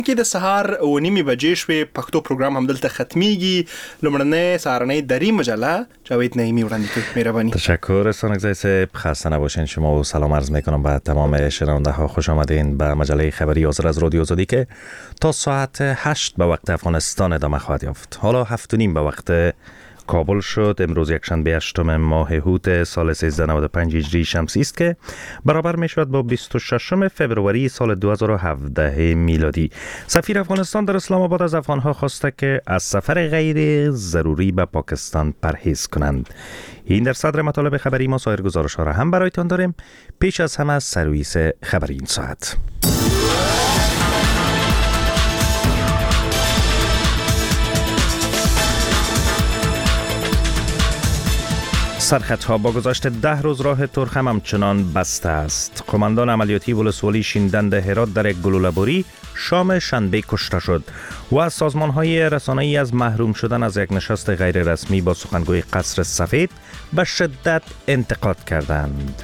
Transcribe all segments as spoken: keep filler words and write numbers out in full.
کې د سهار او نیمې بجې شوې پښتو پروګرام هم دلته ختمیږي. لومړنۍ سهارنۍ دری مجله جاوید نعیمی وړاندې کوي. مهربانی. تشکر سانگزای صاحب، خسته نباشین. شما و سلام عرض میکنم به تمام شنونده ها. خوش آمدین به مجله خبری حاضر از رادیو آزادی که تا ساعت هشت به وقت افغانستان ادامه خواهد یافت. حالا هفت و نیم به وقت کابل شد. امروز یکشنبه هشتم ماه هوت سال سیزده نود و پنج هجری شمسی است که برابر می شود با بیست و ششم فوریه سال دو هزار و هفده میلادی. سفیر افغانستان در اسلام آباد از افغانها خواسته که از سفر غیر ضروری به پاکستان پرهیز کنند. این در صدر مطالب خبری ما. سایر گزارش ها را هم برایتان داریم. پیش از همه سرویس خبری این ساعت. سرخطها با گذشت ده روز راه ترخم همچنان بسته است. قماندان عملیاتی ولسوالی شیندند هرات در یک گلوله‌باری شام شنبه کشته شد و از سازمان‌های رسانه‌ای از محروم شدن از یک نشست غیر رسمی با سخنگوی قصر سفید به شدت انتقاد کردند.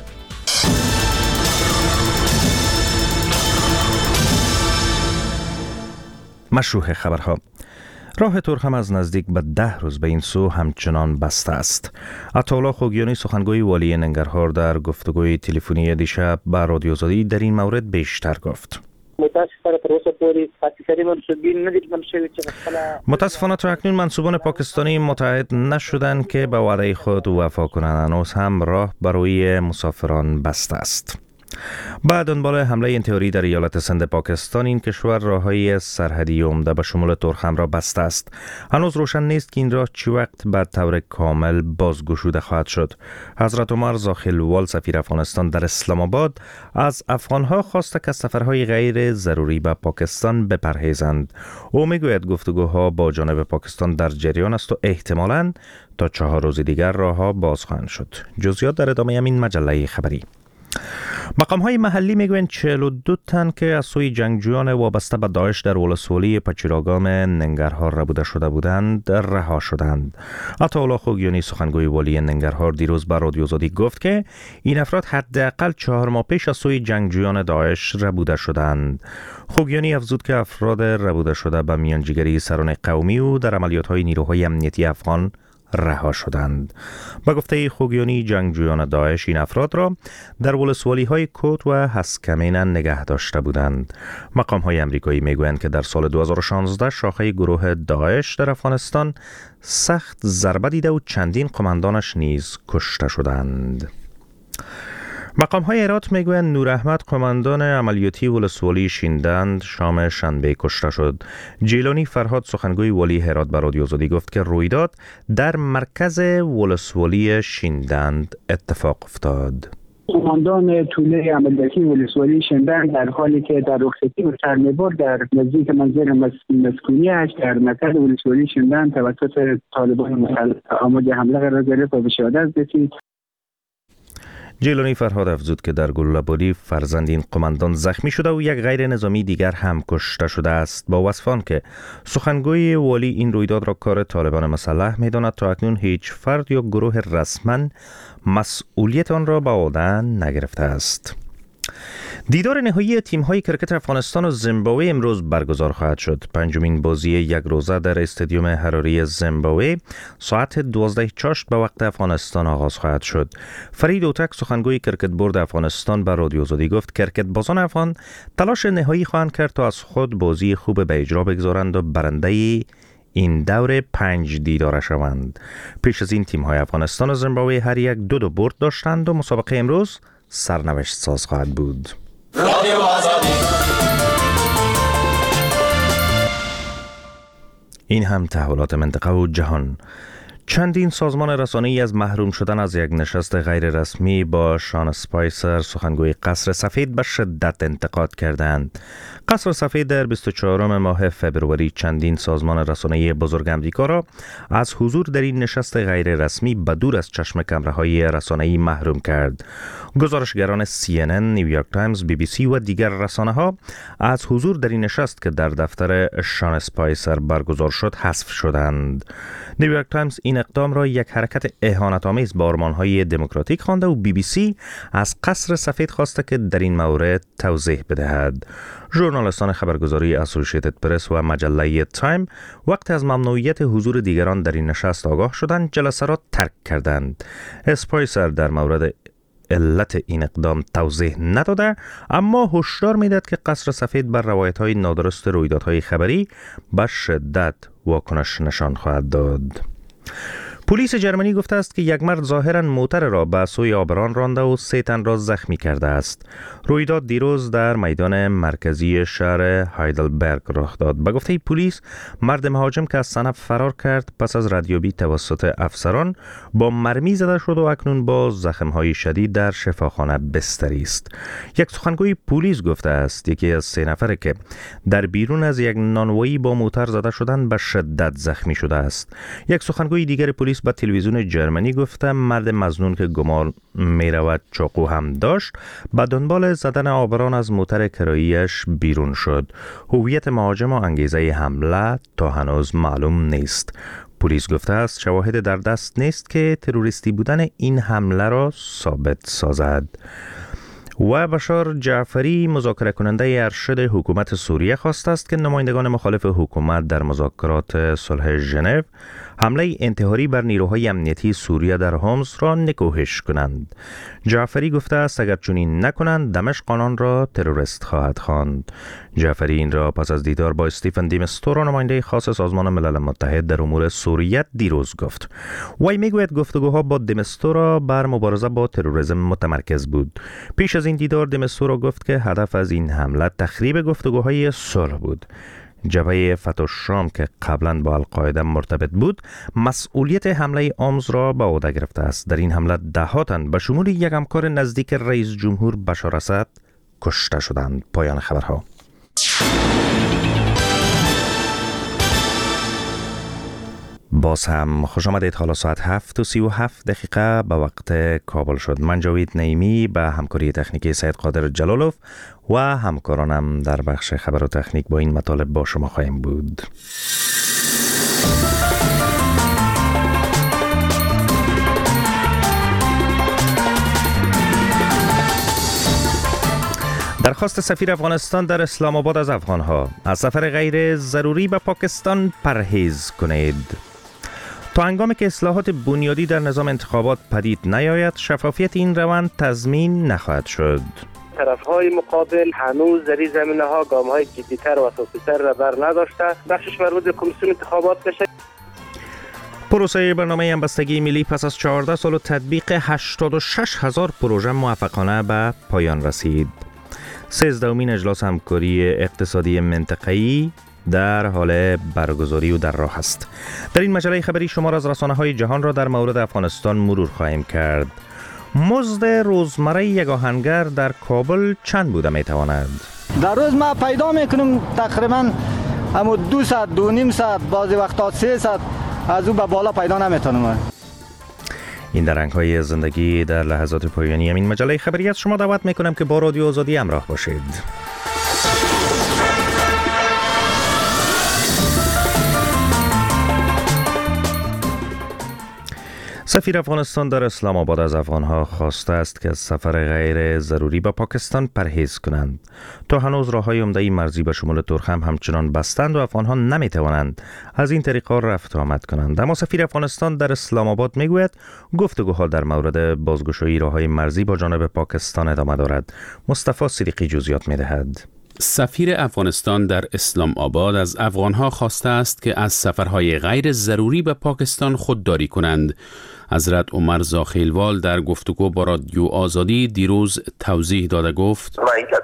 مشروح خبرها. راه ترخم از نزدیک به ده روز به این سو همچنان بسته است. عطاالله خوگیانی سخنگوی والی ننگرهار در گفتگوی تلفنی دیشب با رادیو آزادی در این مورد بیشتر گفت. متاسفانه تا اکنون منصوبان پاکستانی متعهد نشدند که به وعده خود وفا کنند. هنوز هم راه برای مسافران بسته است. بعد دنبال حمله انتحاری در ایالت سند پاکستان، این کشور راههای سرحدی عمده به شمول ترخم را بسته است. هنوز روشن نیست که این راه چی وقت به طور کامل بازگشوده خواهد شد. حضرت عمر زاخیلوال سفیر افغانستان در اسلام آباد از افغانها خواست که سفرهای غیر ضروری به پاکستان بپرهیزند. او میگوید گفتگوها با جانب پاکستان در جریان است و احتمالاً تا چهار روز دیگر راهها باز خواهند شد. جزئیات در ادامه این مجله خبری. مقام‌های محلی میگویند چهل و دو تن که از سوی جنگجویان وابسته به داعش در ولسوالی پچیراگام ننگرهار ربوده شده بودند رها شدند. عطاالله خوگیانی سخنگوی والی ننگرهار دیروز به رادیو آزادی گفت که این افراد حداقل چهار ماه پیش از سوی جنگجویان داعش ربوده شدند. خوگیانی افزود که افراد ربوده شده به میانجیگری سران قومی و در عملیات‌های نیروهای امنیتی افغان رها شدند. با گفته خوگیانی جنگجویان داعش این افراد را در ولسوالی های کوت و هسکمین نگه داشته بودند. مقام های امریکایی میگویند که در سال دو هزار و شانزده شاخه گروه داعش در افغانستان سخت ضربه دیده و چندین قماندانش نیز کشته شدند. مقام های هرات میگویند نور احمد قماندان عملیاتی ولسوالی شیندند شام شنبه کشته شد. جیلانی فرهاد سخنگوی والی هرات به رادیو آزادی گفت که رویداد در مرکز ولسوالی شیندند اتفاق افتاد. قماندان توله عملیاتی ولسوالی شیندند در حالی که در رخصتی و سرمه‌بار در نزدیک منزل مسکونی‌اش در مرکز ولسوالی شیندند توسط طالبان مسلح آماده حمله قرار گرفت و به شهادت رسید. جیلانی فرهاد افزود که در گلوله‌باری فرزند این قماندان زخمی شده و یک غیر نظامی دیگر هم کشته شده است. با وصفان که سخنگوی والی این رویداد را کار طالبان مسلح می‌داند، تا اکنون هیچ فرد یا گروه رسما مسئولیت آن را به عهده نگرفته است. دیدار نهایی تیم‌های کرکت افغانستان و زیمبابوه امروز برگزار خواهد شد. پنجمین بازی یک روزه در استادیوم حراری زیمبابوه ساعت دوازده چاشت به وقت افغانستان آغاز خواهد شد. فرید اوتک سخنگوی کرکت بورد افغانستان به رادیو آزادی گفت کرکت بازان افغان تلاش نهایی خواهند کرد تا از خود بازی خوب به اجرا بگذارند و برنده این دور پنج دیدار شوند. پیش از این تیم‌های افغانستان و زیمبابوه هر یک دو دو برد داشتند و مسابقه امروز سرنوشت ساز خواهد بود. رادیو آزادی. این هم تحولات منطقه و جهان. چندین سازمان رسانه‌ای از محروم شدن از یک نشست غیر رسمی با شان اسپایسر سخنگوی قصر سفید به شدت انتقاد کردند. قصر سفید در بیست و چهارم ماه فوریه چندین سازمان رسانه‌ای بزرگ آمریکا را از حضور در این نشست غیر رسمی به دور از چشم کمره‌های رسانه‌ای محروم کرد. گزارشگران سی ان ان، نیویورک تایمز، بی بی سی و دیگر رسانه‌ها از حضور در این نشست که در دفتر شان اسپایسر برگزار شد حذف شدند. نیویورک تایمز این این اقدام را یک حرکت اهانت‌آمیز به آرمان‌های دموکراتیک خوانده و بی بی سی از قصر سفید خواسته که در این مورد توضیح بدهد. ژورنالیستان خبرگزاری اسوسییتد پرس و مجله تایم وقتی از ممنوعیت حضور دیگران در این نشست آگاه شدند، جلسه را ترک کردند. اسپایسر در مورد علت این اقدام توضیح نداده، اما هشدار میداد که قصر سفید بر روایت‌های نادرست رویدادهای خبری به شدت واکنش نشان خواهد داد. پلیس جرمنی گفته است که یک مرد ظاهراً موتر را به سوی آبران رانده و سه تن را زخمی کرده است. رویداد دیروز در میدان مرکزی شهر هایدلبرگ رخ داد. به گفته پلیس، مرد مهاجم که از صحنه فرار کرد پس از ردیابی توسط افسران با مرمی زده شد و اکنون با زخم‌های شدید در شفاخانه بستری است. یک سخنگوی پلیس گفته است یکی از سه نفره که در بیرون از یک نانوایی با موتر زده شدند به شدت زخمی شده است. یک سخنگوی دیگر پلیس به تلویزیون جرمنی گفته مرد مظنون که گمان می رود چاقو هم داشت به دنبال زدن آبران از موتر کراییش بیرون شد. هویت مهاجم و انگیزه حمله تا هنوز معلوم نیست. پلیس گفته است شواهد در دست نیست که تروریستی بودن این حمله را ثابت سازد. و بشار جعفری مذاکره کننده ارشد حکومت سوریه خواسته است که نمایندگان مخالف حکومت در مذاکرات صلح ژنو حمله انتحاری بر نیروهای امنیتی سوریه در هومس را نکوهش کنند. جعفری گفته است اگر چنین نکنند دمشق آنان را تروریست خواهد خواند. جعفری این را پس از دیدار با استیفن دی مستورا نماینده خاص سازمان ملل متحد در امور سوریه دیروز گفت. وی میگوید گفتگوها با دی مستورا بر مبارزه با تروریسم متمرکز بود. پیش از این دیدار دی مستورا گفت که هدف از این حمله تخریب گفتگوهای صلح بود. جبهه فتح الشام که قبلا با القاعده مرتبط بود مسئولیت حمله آمز را به عهده گرفته است. در این حمله ده ها تن به شمول یک همکار نزدیک رئیس جمهور بشار اسد کشته شدند. پایان خبرها. باز هم خوش آمدید. حالا ساعت هفت و سی و هفت دقیقه به وقت کابل شد. من جاوید نعیمی به همکاری تکنیکی سید قادر جلالوف و همکارانم در بخش خبر و تکنیک با این مطالب با شما خواهیم بود. درخواست سفیر افغانستان در اسلام آباد از افغانها: از سفر غیر ضروری به پاکستان پرهیز کنید. تا هنگامی که اصلاحات بنیادی در نظام انتخابات پدید نیاید، شفافیت این روند تضمین نخواهد شد. طرف‌های مقابل هنوز در این زمینه‌ها گام‌های جدی‌تر و اساسی‌تر را بر نداشته. بخشش مربوط به کمیسیون انتخابات میشه. پروسه برنامه همبستگی ملی پس از چهارده سال و تطبیق هشتاد و شش هزار پروژه موفقانه به پایان رسید. سیزدهمین اجلاس همکاری اقتصادی منطقه‌ای در حال برگزاری و در راه است. در این مجله خبری شمار از رسانه‌های جهان را در مورد افغانستان مرور خواهیم کرد. مزد روزمره یک آهنگر در کابل چند بوده میتواند؟ در روز ما پیدا میکنم تقریبا اما دو ساعت دو نیم ساعت بعضی وقتا سه ساعت از او به بالا پیدا نمیتونم. این در رنگ‌های زندگی در لحظات پایانی این مجله خبری از شما دعوت میکنم که با رادیو آزادی همراه باشید. سفیر افغانستان در اسلام آباد از افغانها خواسته است که از سفر غیر ضروری به پاکستان پرهیز کنند. تا هنوز راه‌های عمده مرزی به شمول ترخم همچنان بستند و افغانها نمی‌توانند از این طریق‌ها رفت و آمد کنند. اما سفیر افغانستان در اسلام آباد میگوید گفتگوها در مورد بازگشایی راه‌های مرزی با جانب پاکستان ادامه دارد. مصطفی صدیقی جزئیات می‌دهد. سفیر افغانستان در اسلام آباد از افغانها خواسته است که از سفرهای غیر ضروری به پاکستان خودداری کنند. حضرت عمر زاخیلوال در گفتگو با رادیو آزادی دیروز توضیح داده گفت: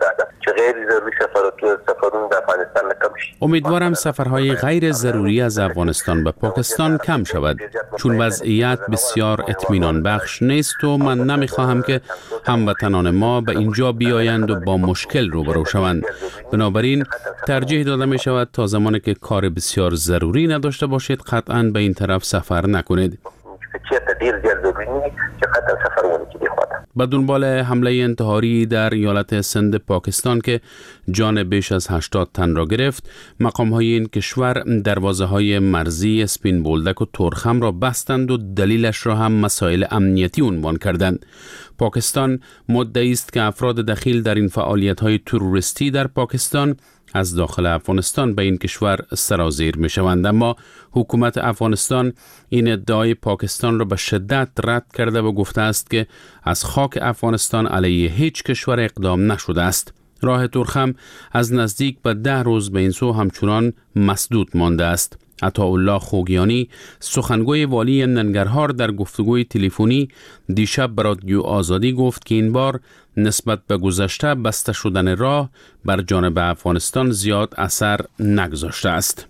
امیدوارم سفرهای غیر ضروری از افغانستان به پاکستان کم شود، چون وضعیت بسیار اطمینان بخش نیست و من نمیخواهم که هموطنان ما به اینجا بیایند و با مشکل روبرو شوند. بنابراین ترجیح داده می شود تا زمانی که کار بسیار ضروری نداشته باشید قطعاً به این طرف سفر نکنید. چیرته ډیر زیات ضروري نه چې قطعا سفر ونه کړي خواته. به دنبال حمله انتحاری در ایالت سند پاکستان که جان بیش از هشتاد تن را گرفت، مقام‌های این کشور دروازه‌های مرزی اسپین بولدک و تورخم را بستند و دلیلش را هم مسائل امنیتی عنوان کردند. پاکستان مدعی است که افراد دخیل در این فعالیت‌های تروریستی در پاکستان از داخل افغانستان به این کشور سرازیر می شوند، اما حکومت افغانستان این ادعای پاکستان را به شدت رد کرده و گفته است که از خاک افغانستان علیه هیچ کشور اقدام نشده است. راه تورخم از نزدیک به ده روز به این سو همچنان مسدود مانده است. عطاالله خوگیانی سخنگوی والی ننگرهار در گفتگوی تلفنی دیشب به رادیو آزادی گفت که این بار نسبت به گذشته بسته شدن راه بر جانب افغانستان زیاد اثر نگذاشته است.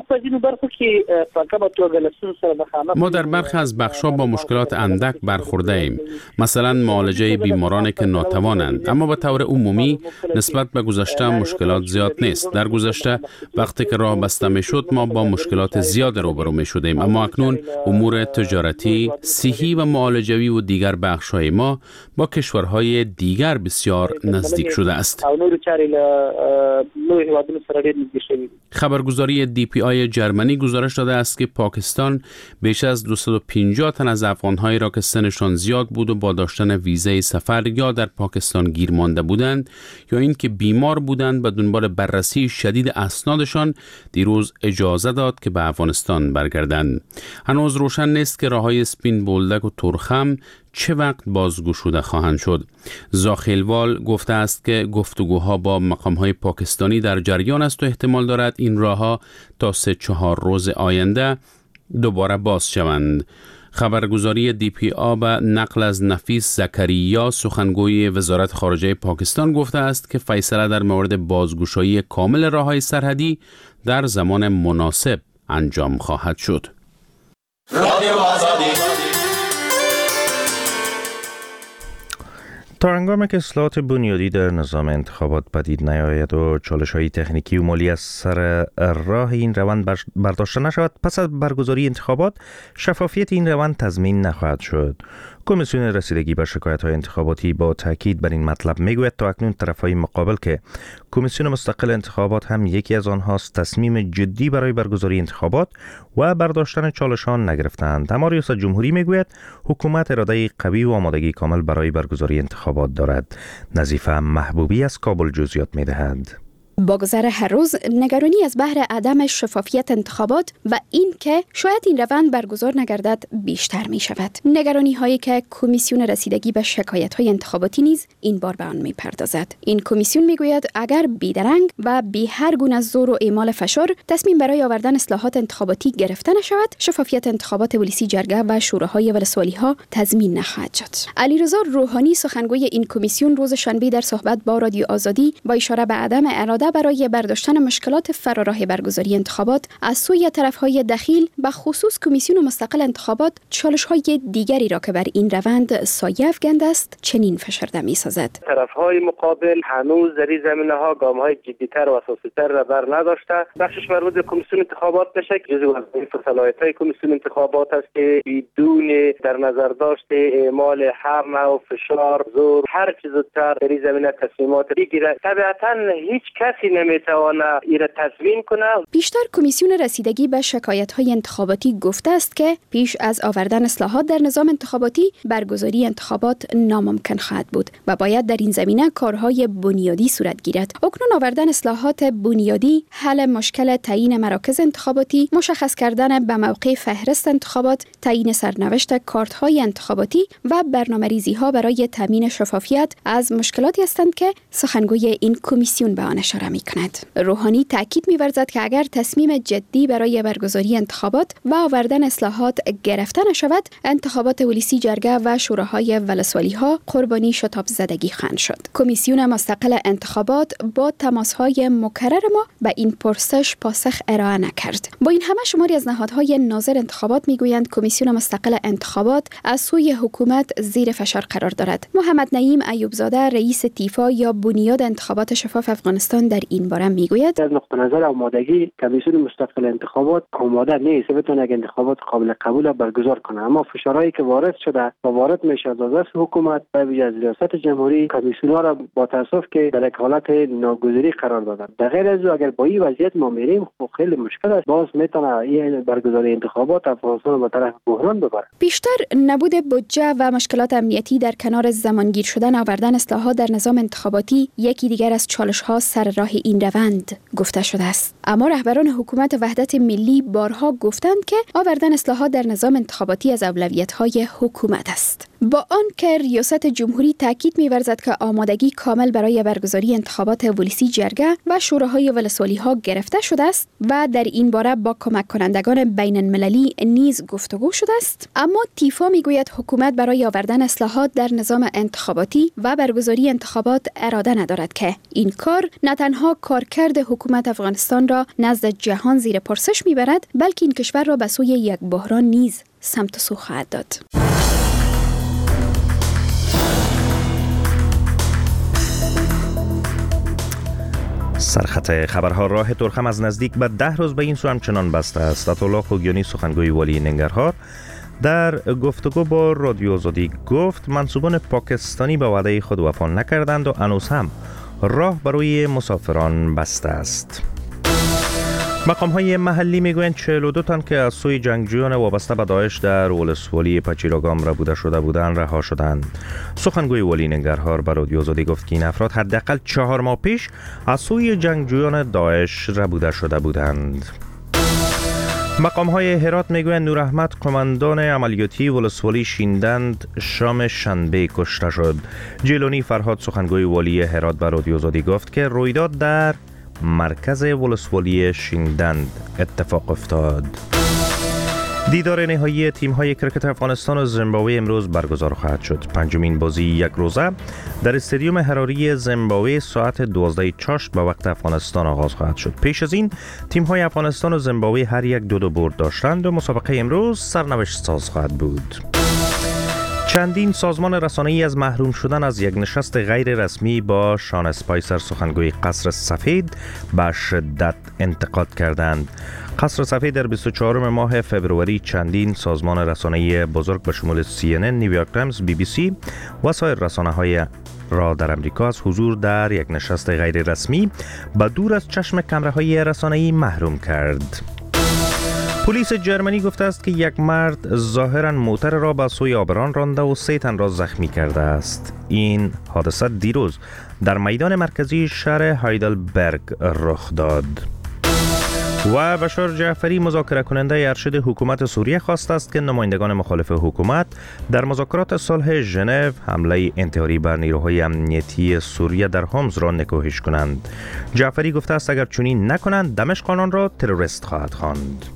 ما در برخی از بخش‌ها با مشکلات اندک برخورده ایم، مثلا معالجه بیمارانی که ناتوانند، اما به طور عمومی نسبت به گذشته مشکلات زیاد نیست. در گذشته وقتی که راه بسته می‌شد ما با مشکلات زیاد روبرو می‌شدیم، اما اکنون امور تجارتی، صحی و معالجوی و دیگر بخش‌های ما با کشورهای دیگر بسیار نزدیک شده است. خبرگزاری دی پی آی جرمنی گزارش داده است که پاکستان بیش از دویست و پنجاه تن از افغان‌هایی را که سنشان زیاد بود و با داشتن ویزای سفر یا در پاکستان گیر مانده بودند یا اینکه بیمار بودند به دنبال بررسی شدید اسنادشان دیروز اجازه داد که به افغانستان برگردند. هنوز روشن نیست که راههای اسپین بولدک و تورخم چه وقت بازگشوده خواهند شد. زاخیلوال گفته است که گفتگوها با مقام‌های پاکستانی در جریان است و احتمال دارد این راهها تا سه چهار روز آینده دوباره باز شوند. خبرگزاری دی پی آ به نقل از نفیس زکریا سخنگوی وزارت خارجه پاکستان گفته است که فیصله در مورد بازگشایی کامل راههای سرحدی در زمان مناسب انجام خواهد شد. رادیو آزادی. تا هنگامی که اصلاحات بنیادی در نظام انتخابات پدید نیاید و چالش‌های تکنیکی و مالی از سر راه این روند برداشته نشود، پس از برگزاری انتخابات شفافیت این روند تضمین نخواهد شد. کمیسیون رسیدگی به شکایت‌های انتخاباتی با تاکید بر این مطلب میگوید تا اکنون طرف‌های مقابل که کمیسیون مستقل انتخابات هم یکی از آنهاست تصمیم جدی برای برگزاری انتخابات و برداشتن چالشان نگرفتند. اما ریاست جمهوری میگوید حکومت اراده قوی و آمادگی کامل برای برگزاری انتخابات دارد. نظیفه محبوبی از کابل جزئیات میدهد. با گذر هر روز نگرانی از بحر عدم شفافیت انتخابات و این که شاید این روند برگزار نگردد بیشتر می شود. نگرانی هایی که کمیسیون رسیدگی به شکایت های انتخاباتی نیز این بار به آن می پردازد. این کمیسیون می گوید اگر بیدرنگ و بی هر گونه زور و اعمال فشار تصمیم برای آوردن اصلاحات انتخاباتی گرفته نشود، شفافیت انتخابات ولسی جرگه و شوراهای ولسوالی ها تضمین نخواهد شد. علیرضا روحانی سخنگوی این کمیسیون روز شنبه در صحبت با رادیو آزادی با اشاره به عدم اراده برای برداشتن مشکلات فراراه برگزاری انتخابات از سوی طرف‌های دخیل به خصوص کمیسیون مستقل انتخابات چالش‌های دیگری را که بر این روند سایه افکنده است چنین فشرده می‌سازد. طرف‌های مقابل هنوز در این زمینه‌ها گام‌های جدی‌تر و اساسی‌تر را بر نداشته. بخشش مربوط به کمیسیون انتخابات بشه که جزو وظایف و صلاحیت‌های کمیسیون انتخابات است که بدون در نظر داشته اعمال هر نوع فشار، زور، هر چیز زودتر در این زمینه تصمیمات بگیرد. طبیعتاً هیچ کسی نمیتواند این را تضمین کنه. بیشتر کمیسیون رسیدگی به شکایت‌های انتخاباتی گفته است که پیش از آوردن اصلاحات در نظام انتخاباتی برگزاری انتخابات ناممکن خواهد بود و باید در این زمینه کارهای بنیادی صورت گیرد. اکنون آوردن اصلاحات بنیادی، حل مشکل تعیین مراکز انتخاباتی، مشخص کردن به موقع فهرست انتخابات، تعیین سرنوشت کارت‌های انتخاباتی و برنامه‌ریزی‌ها برای تامین شفافیت از مشکلاتی هستند که سخنگوی این کمیسیون به آن اشاره می‌کند. روحانی تاکید می‌ورزد که اگر تصمیم جدی برای برگزاری انتخابات و آوردن اصلاحات گرفته نشود، انتخابات ولسی جرگه و شوراهای ولسوالی‌ها قربانی شتاب زدگی خواهند شد. کمیسیون مستقل انتخابات با تماس‌های مکرر ما به این پرسش پاسخ ارائه نکرد. با این همه شماری از نهادهای ناظر انتخابات می‌گویند کمیسیون مستقل انتخابات از سوی حکومت زیر فشار قرار دارد. محمد نعیم ایوبزاده رئیس تیفا یا بنیاد انتخابات شفاف افغانستان در این باره میگوید از نقطه نظر آمادگی کمیسیون مستقل انتخابات آماده نیست بتونه اگه انتخابات قابل قبول برگزار کنه، اما فشارهایی که وارد شده و وارد میشه از دست حکومت و ویژه از ریاست جمهوری کمیسیون‌ها را با تاسف که در یک حالت ناگزیری قرار دادن. در غیر از اگر با این وضعیت ما میریم خب خیلی مشکل است، باز میتونه این برگزاری انتخابات افغانستان به طرف بحران ببره. بیشتر نبود بودجه و مشکلات امنیتی در کنار زمانگیر شدن آوردن اصلاحات در نظام انتخاباتی یکی دیگر از چالش‌ها سر راه این روند گفته شده است. اما رهبران حکومت وحدت ملی بارها گفتند که آوردن اصلاحات در نظام انتخاباتی از اولویت‌های حکومت است. با آنکه ریاست جمهوری تاکید می‌ورزد که آمادگی کامل برای برگزاری انتخابات ولسی جرگه و شوراهای ولسوالی‌ها گرفته شده است و در این باره با کمک کنندگان بین المللی نیز گفتگو شده است، اما تیفا میگوید حکومت برای آوردن اصلاحات در نظام انتخاباتی و برگزاری انتخابات اراده ندارد که این کار نه تنها کارکرد حکومت افغانستان را نزد جهان زیر پرسش میبرد، بلکه این کشور را به سوی یک بحران نیز سمت و سو خواهد داد. سرخط خبرها راه ترخم از نزدیک به ده روز به این سو همچنان بسته است. عطاالله خوگیانی سخنگوی والی ننگرهار در گفتگو با رادیو آزادی گفت منصوبان پاکستانی به وعده خود وفا نکردند و هنوز هم راه برای مسافران بسته است. مقام‌های محلی میگویند چهل و دو تن که از سوی جنگجویان وابسته به داعش در ولسوالی پچیراگام ربوده شده بودند رها شدند. سخنگوی والی ننگرهار به رادیو آزادی گفت که این افراد حداقل چهار ماه پیش از سوی جنگجویان داعش ربوده شده بودند. مقام‌های هرات میگویند نور احمد قماندان عملیاتی ولسوالی شیندند شام شنبه کشته شد. جیلانی فرهاد سخنگوی والی هرات به رادیو آزادی گفت که رویداد در مرکز ولسوالی شیندند اتفاق افتاد. دیدار نهایی تیم‌های کرکت افغانستان و زیمبابوه امروز برگزار خواهد شد. پنجمین بازی یک روزه در استادیوم حراری زیمبابوه ساعت دوازده چاشت به وقت افغانستان آغاز خواهد شد. پیش از این تیم‌های افغانستان و زیمبابوه هر یک دو دو برد داشتند و مسابقه امروز سرنوشت ساز خواهد بود. چندین سازمان رسانه‌ای از محروم شدن از یک نشست غیر رسمی با شان اسپایسر سخنگوی قصر سفید به شدت انتقاد کردند. قصر سفید در بیست و چهارم ماه فوریه چندین سازمان رسانه‌ای بزرگ به شمول سی ان ان، نیویورک تایمز، بی بی سی و سایر رسانه‌های را در امریکا از حضور در یک نشست غیر رسمی به دور از چشم کامراهای رسانه‌ای محروم کرد. پلیس جرمنی گفته است که یک مرد ظاهراً موتر را به سوی آبران رانده و سه تن را زخمی کرده است. این حادثه دیروز در میدان مرکزی شهر هایدلبرگ رخ داد. و بشار جعفری مذاکره کننده ارشد حکومت سوریه خواسته است که نمایندگان مخالف حکومت در مذاکرات صلح ژنو حمله انتحاری بر نیروهای امنیتی سوریه در حمص را نکوهش کنند. جعفری گفته است اگر چنین نکنند دمشق آنان را تروریست خواهد خواند.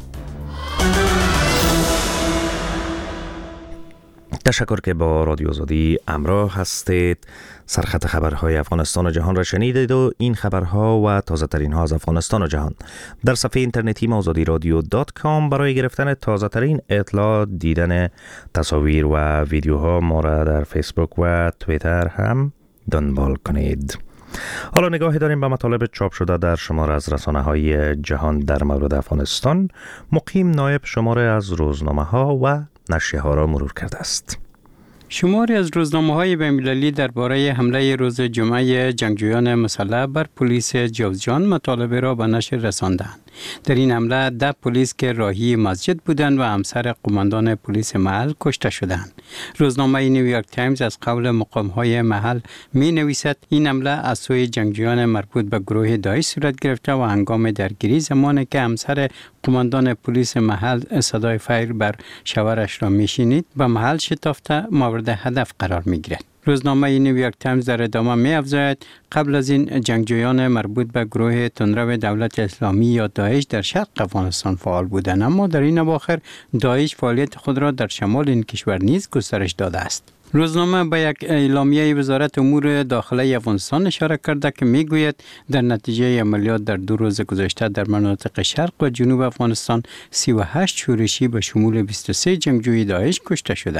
تشکر که با رادیو آزادی همراه هستید. سرخط خبرهای افغانستان و جهان را شنیدید و این خبرها و تازه ترین ها از افغانستان و جهان در صفحه اینترنتی ما آزادی رادیو دات کام برای گرفتن تازه ترین اطلاعات، دیدن تصاویر و ویدیوها ما را در فیسبوک و توییتر هم دنبال کنید. حالا نگاهی داریم به مطالب چاپ شده در شماره از رسانه‌های جهان در مورد افغانستان. مقیم نایب شماره از روزنامه‌ها و نشریه ها را مرور کرده است. شماری از روزنامه‌های بین‌المللی درباره حمله روز جمعه جنگجویان مسلح بر پلیس جوزجان مطالبه را به نشر رساندند. در این حمله ده پلیس که راهی مسجد بودند و همسر قماندان پلیس محل کشته شدند. روزنامه نیویورک تایمز از قول مقام‌های محل می نویسد این حمله از سوی جنگجویان مربوط به گروه داعش صورت گرفته و هنگام درگیری زمانی که همسر قماندان پلیس محل صدای فایر بر شوهرش را میشنید به محل شتافته مورد هدف قرار میگیرد. روزنامه نیویورک تایمز در ادامه می افزاید قبل از این جنگجویان مربوط به گروه تندرو دولت اسلامی یا داعش در شرق افغانستان فعال بودند، اما در این اواخر داعش فعالیت خود را در شمال این کشور نیز گسترش داده است. روزنامه به یک اعلامیه وزارت امور داخلی افغانستان اشاره کرده که میگوید در نتیجه عملیات در دو روز گذشته در مناطق شرق و جنوب افغانستان سی و هشت شورشی به شمول بیست و سه جنگجوی داعش کشته شدند.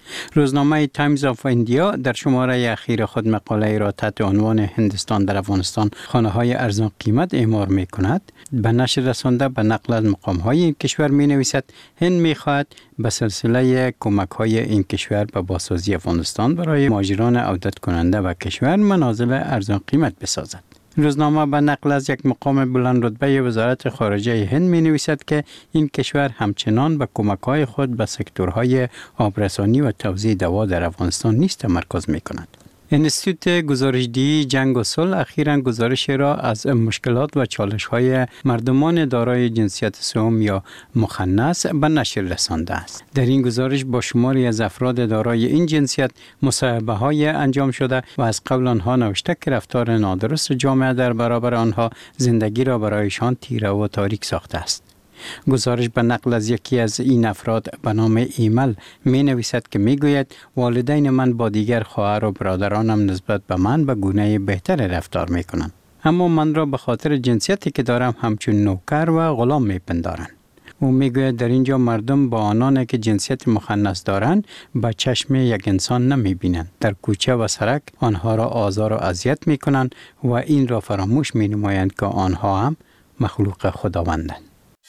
روزنامه تایمز آف ایندیا در شماره اخیر خود مقاله را تحت عنوان هندوستان در افغانستان خانه های ارزان قیمت اعمار می کند. به نشر رسانده به نقل از مقام های این کشور می نویسد هند می خواهد به سلسله کمک های این کشور به بازسازی افغانستان برای مهاجران عودت کننده و کشور منازل ارزان قیمت بسازد. روزنامه به نقل از یک مقام بلند رتبه وزارت خارجه هند می نویسد که این کشور همچنان به کمک های خود به سکتورهای آبرسانی و توزیع دوا در افغانستان نیز تمرکز می کند. انستیتوت گزارشدهی جنگ و صلح اخیراً گزارش را از مشکلات و چالش‌های مردمان دارای جنسیت سوم یا مخنث به نشر رسانده است. در این گزارش با شماری از افراد دارای این جنسیت مصاحبه‌های انجام شده و از قبل آنها نوشته که رفتار نادرست جامعه در برابر آنها زندگی را برایشان تیره و تاریک ساخته است. گزارش به نقل از یکی از این افراد به نام ایمل می نویسد که می گوید والدین من با دیگر خواهر و برادرانم نسبت به من به گونه بهتر رفتار می کنند، اما من را به خاطر جنسیتی که دارم همچون نوکر و غلام می پندارند. او می گوید در اینجا مردم با آنانی که جنسیت مخنث دارند به چشم یک انسان نمی بینند. در کوچه و سرک آنها را آزار و اذیت می کنند و این را فراموش می نمایند که آنها هم مخلوق خداوندند.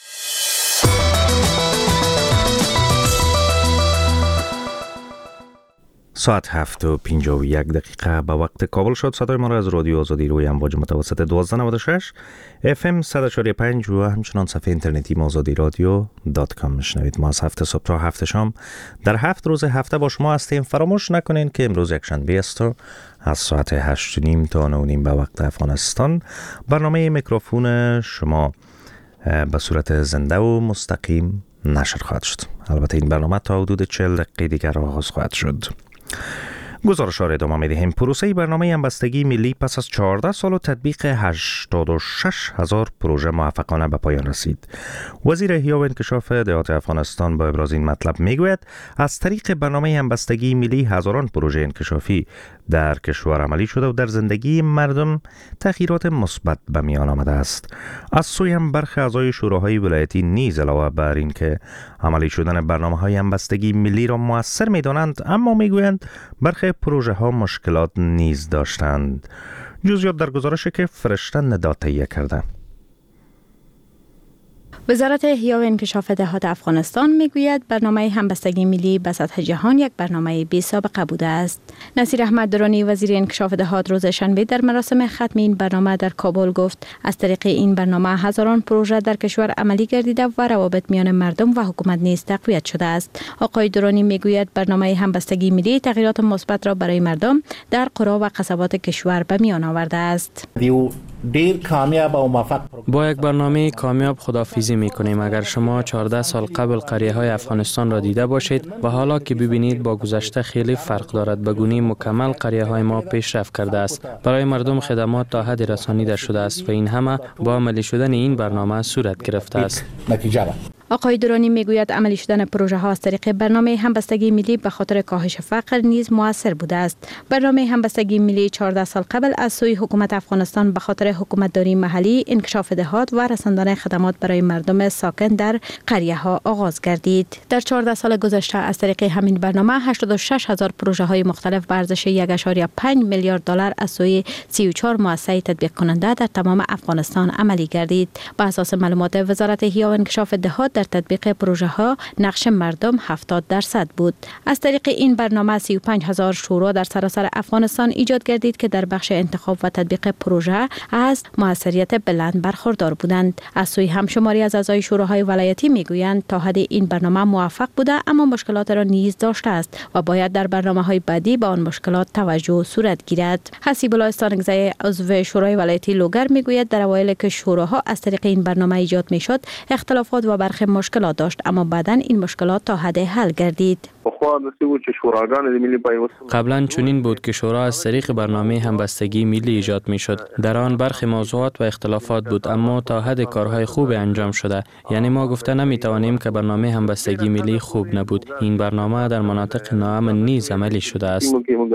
ساعت هفت و پنجاه و یک دقیقه به وقت کابل شد. صدای ما را از رادیو آزادی روی امواج متوسط دوازده و نود و شش اف ام صد و چهار و پنج و همچنان صفحه اینترنتی ما آزادی رادیو دات کام میشنوید. ما از هفت صبح تا هفت شام در هفت روز هفته با شما هستیم. فراموش نکنین که امروز یک شنبه است و از ساعت هشت و نیم تا نه و نیم به وقت افغانستان برنامه میکروفون شما به صورت زنده و مستقیم نشر خواهد شد. البته این برنامه تا حدود چهل دقیقه دیگر آغاز خواهد شد. گزارش را ادامه می‌دهیم. پروسه برنامه همبستگی ملی پس از چهارده سال و تطبیق هشتاد و شش هزار پروژه موفقانه به پایان رسید. وزیر احیا و انکشاف دهات افغانستان با ابراز این مطلب میگوید از طریق برنامه همبستگی ملی هزاران پروژه انکشافی در کشور عملی شده و در زندگی مردم تغییرات مثبت به میان آمده است. از سوی هم برخی اعضای شوراهای ولایتی نیز علاوه بر این که عملی شدن برنامه‌های همبستگی ملی را مؤثر می‌دانند، اما میگویند برخی پروژه ها مشکلات نیز داشتند. جزئیات در گزارشی که فرشته ندا تهیه کرده. وزارت احیا و انکشاف دهات افغانستان میگوید برنامه همبستگی ملی به سطح جهان یک برنامه بی سابقه بوده است. نصیر احمد درانی وزیر انکشاف دهات روز شنبه در مراسم ختم این برنامه در کابل گفت از طریق این برنامه هزاران پروژه در کشور عملی گردیده و روابط میان مردم و حکومت نیز تقویت شده است. آقای درانی میگوید برنامه همبستگی ملی تغییرات مثبت را برای مردم در قرا و قصبات کشور به میان آورده است. با یک برنامه کامیاب خداحافظی میکنیم. اگر شما چهارده سال قبل قریه های افغانستان را دیده باشید و حالا که ببینید با گذشته خیلی فرق دارد. به گونه مکمل قریه های ما پیشرفت کرده است. برای مردم خدمات تا حد رسانیده شده است و این همه با عملی شدن این برنامه صورت گرفته است. آقای درانی میگوید عملی شدن پروژه ها از طریق برنامه همبستگی ملی به خاطر کاهش فقر نیز موثر بوده است. برنامه همبستگی ملی چهارده سال قبل از سوی حکومت افغانستان به خاطر حکومتداری محلی، انکشاف دهات و رساندن خدمات برای مردم ساکن در قریه ها آغاز گردید. در چهارده سال گذشته از طریق همین برنامه هشتاد و شش هزار پروژه های مختلف به ارزش یک و پنج میلیارد دلار از سوی سی و چهار مؤسسه تطبیق کننده در تمام افغانستان عملی گردید. بر اساس معلومات وزارت احیا و انکشاف دهات در تطبیق پروژه ها نقش مردم هفتاد درصد بود. از طریق این برنامه سی و پنج هزار شورا در سراسر افغانستان ایجاد گردید که در بخش انتخاب و تطبیق پروژه از موثریت بلند برخوردار بودند. از سوی همشماری از اعضای شوراهای ولایتی میگویند تا حد این برنامه موفق بوده، اما مشکلات را نیز داشته است و باید در برنامه‌های بعدی به آن مشکلات توجه صورت گیرد. حسیب الله استانگزی عضو شورای ولایتی لوگر میگوید در اوایل که شوراها از طریق این برنامه ایجاد میشد اختلافات و برخی مشکلات داشت، اما بعداً این مشکلات تا حد حل گردید. قبلا چنین بود که شورا از طریق برنامه همبستگی ملی ایجاد می شد. در آن برخی موضوعات و اختلافات بود، اما تا حد کارهای خوب انجام شده. یعنی ما گفته نمی توانیم که برنامه همبستگی ملی خوب نبود. این برنامه در مناطق ناامن نیز عملی شده است.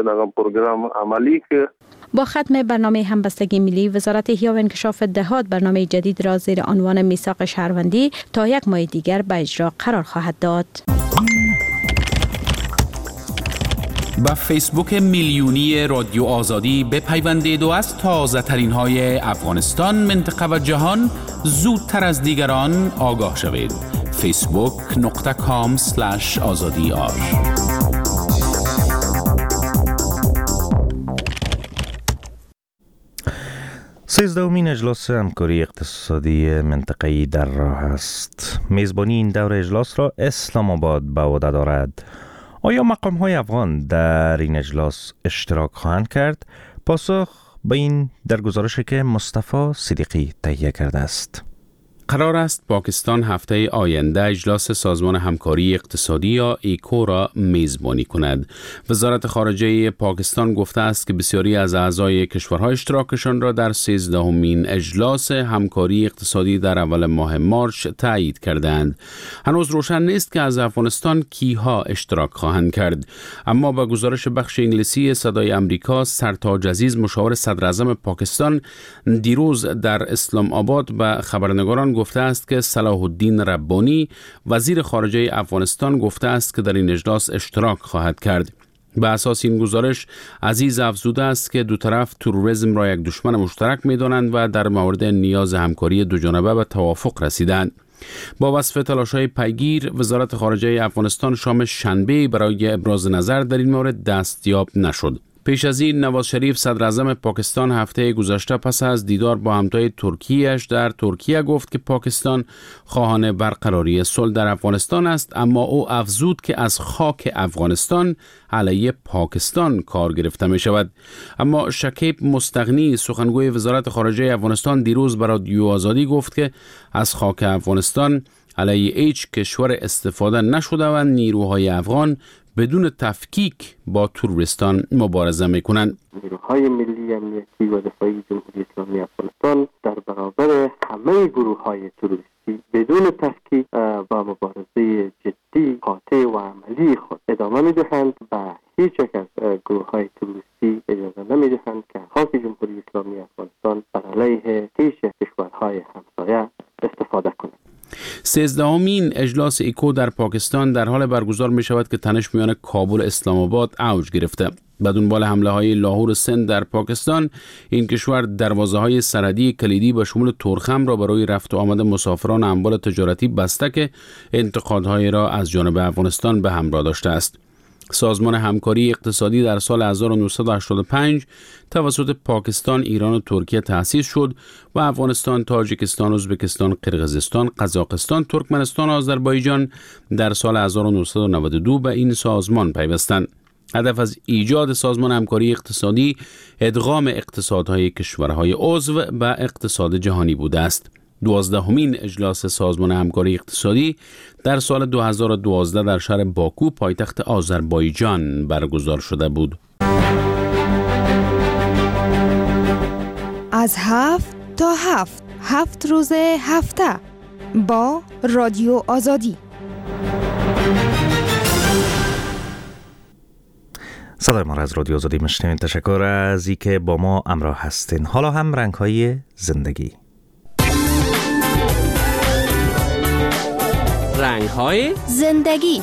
با ختم برنامه همبستگی ملی، وزارت احیا و انکشاف دهات برنامه جدید را زیر عنوان میثاق شهروندی تا یک ماه دیگر به اجرا قرار خواهد داد. با فیسبوک میلیونی رادیو آزادی بپیوندید و از تازه ترین های افغانستان، منطقه و جهان زودتر از دیگران آگاه شوید. فیسبوک نقطه کام سلش آزادی آر. سیزدهمین اجلاس همکاری اقتصادی منطقه‌ای در راه است. میزبانی این دور اجلاس را اسلام آباد به عهده دارد. آیا مقام‌های افغان در این اجلاس اشتراک خواهند کرد؟ پاسخ به این در گزارشی که مصطفی صدیقی تهیه کرده است. قرار است پاکستان هفته آینده اجلاس سازمان همکاری اقتصادی یا ایکو را میزبانی کند. وزارت خارجه پاکستان گفته است که بسیاری از اعضای کشورها اشتراکشان را در سیزدهمین اجلاس همکاری اقتصادی در اول ماه مارس تایید کردند. هنوز روشن نیست که از افغانستان کیها اشتراک خواهند کرد، اما با گزارش بخش انگلیسی صدای امریکا، سرتاج عزیز مشاور صدر اعظم پاکستان دیروز در اسلام آباد به خبرنگاران گفته است که صلاح الدین ربانی وزیر خارجه افغانستان گفته است که در این اجلاس اشتراک خواهد کرد. به اساس این گزارش عزیز افزوده است که دو طرف تروریسم را یک دشمن مشترک می‌دانند و در مورد نیاز همکاری دو جانبه به توافق رسیدند. با وصف تلاش‌های پیگیر، وزارت خارجه افغانستان شام شنبه برای ابراز نظر در این مورد دستیاب نشد. پیش از این نواز شریف صدر اعظم پاکستان هفته گذشته پس از دیدار با همتای ترکیه‌اش در ترکیه گفت که پاکستان خواهان برقراری صلح در افغانستان است، اما او افزود که از خاک افغانستان علیه پاکستان کار گرفته می شود. اما شکیب مستغنی سخنگوی وزارت خارجه افغانستان دیروز به رادیو آزادی گفت که از خاک افغانستان علیه هیچ کشور استفاده نشده و نیروهای افغان بدون تفکیک با تروریستان مبارزه میکنند. نیروهای ملی امنیتی و دفاعی جمهوری اسلامی افغانستان در برابر همه گروه‌های تروریستی بدون تفکیک با مبارزه جدی، قاطع و عملی خود ادامه میدهند و هیچ یک از گروه‌های تروریستی اجازه نمیدهند که خاک جمهوری اسلامی افغانستان بر علیه هیچ کشورهای همسایه استفاده کنند. سیزدهمین اجلاس ایکو در پاکستان در حال برگزار می شود که تنش میان کابل و اسلام آباد اوج گرفته. به دنبال حمله های لاهور و سند در پاکستان، این کشور دروازه های سرحدی کلیدی به شمول تورخم را برای رفت و آمد مسافران اموال تجارتی بسته که انتقادهای را از جانب افغانستان به همراه داشته است. سازمان همکاری اقتصادی در سال هزار و نهصد و هشتاد و پنج توسط پاکستان، ایران و ترکیه تأسیس شد و افغانستان، تاجیکستان، ازبکستان، قرقیزستان، قزاقستان، ترکمنستان و آذربایجان در سال هزار و نهصد و نود و دو به این سازمان پیوستند. هدف از ایجاد سازمان همکاری اقتصادی ادغام اقتصادهای کشورهای عضو به اقتصاد جهانی بوده است. دوازدهمین اجلاس سازمان همکاری اقتصادی در سال دو هزار و دوازده در شهر باکو، پایتخت آذربایجان برگزار شده بود. از هفت تا هفت هفت روز هفته با رادیو آزادی. صدای ما را از رادیو آزادی میشنوید. تشکر از اینکه با ما همراه هستین. حالا هم رنگ‌های زندگی. رنگ‌های زندگی.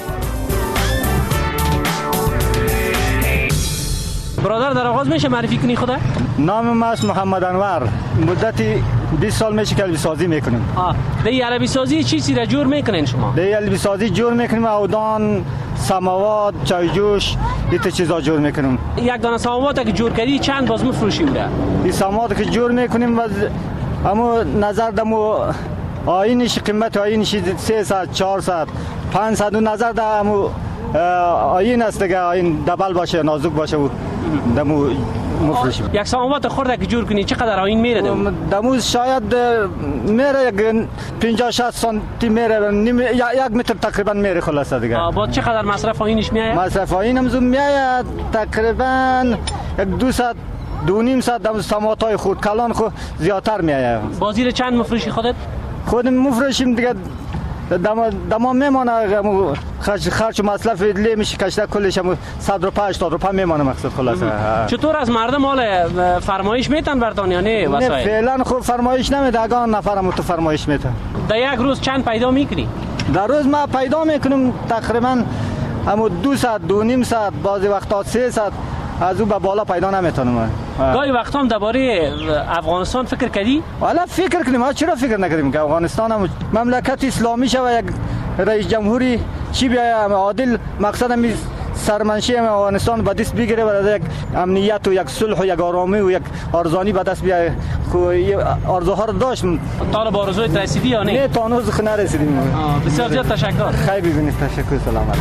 برادر در آغاز میشه معرفی کنی خدا؟ نام من است محمد انور. مدتی بیست سال میشه که البی سازی میکنیم. آه، دی البی سازی چیزی را جور میکنین شما؟ دی البی سازی جور میکنیم، اودان، سماوات، چای جوش، این چیزا جور میکنیم. یک دانه سماوات که جور کردی چند باز میفروشی اون را؟ این سماوات که جور میکنیم و اما نظر دمو آینش قیمت آینش سیصد، چهارصد، پانصد و نظر دمو آین است دیگه، آین دبل باشه، نازک باشه و دمو مفروشیم. یک سماوات خورده که جور کنی چقدر آین میره دمو؟ دمو شاید میره پنجاه شصت سانتی میره، نیم یک متر تقریبا میره خلاصه دیگه. با چقدر مصرف آینش میآید؟ مصرف آینم زوم میآید تقریبا یک دویست دو نیم ساعت دم سماواتای خود کلان خود زیادتر میآید. بازی چند مفروشی خودت؟ خودم مفروشیم دیگه، دما دما میمونه، خرج خرج و مصرف لی میشه کشته کلش هم صد روپیه هشتاد روپیه میمونه مقصد خلاصه. چطور از مردم حال فرمایش میتن برتان یا نه وسایل؟ نه فعلا خوب فرمایش نمیده، اگان نفرم تو فرمایش میده. در یک روز چند پیدا میکنی؟ در روز ما پیدا میکنم تقریبا اما دو ساعت دو نیم ساعت بعضی وقتا سه ساعت از او به بالا پیدا نمیتونم. گاهی وقتا هم درباره افغانستان فکر کردی؟ والا فکر کنیم، ما چرا فکر نکردیم که افغانستان هم مملکت اسلامی شوه، یک رئیس جمهوری چی بیاید عادل، مقصد هم سرمنشی افغانستان به دست بگیره و یک امنیت و یک صلح و یک آرامی و یک ارزانی به دست بیاره. آرزوها رو داشت. طالب آرزویت رسیدی یا نه؟ نه تا هنوز نرسیدیم. بسیار زیاد تشکر. خیلی ببینید، تشکر، سلامت.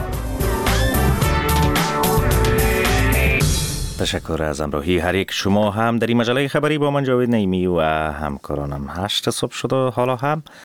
تشکر از همراهی هر یک شما. هم در این مجله خبری با من جاوید نعیمی و همکارانم. هشت صبح شد و حالا هم